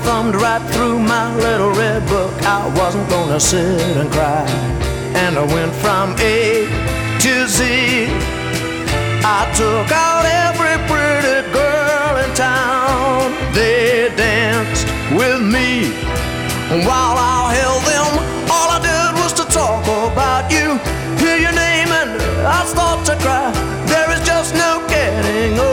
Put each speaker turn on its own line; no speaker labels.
thumbed right through my little red book. I wasn't gonna sit and cry. And I went from A to Z. I took out every pretty girl in town. They danced with me while I held them. All I did was to talk about you, hear your name, and I start to cry. There is just no getting over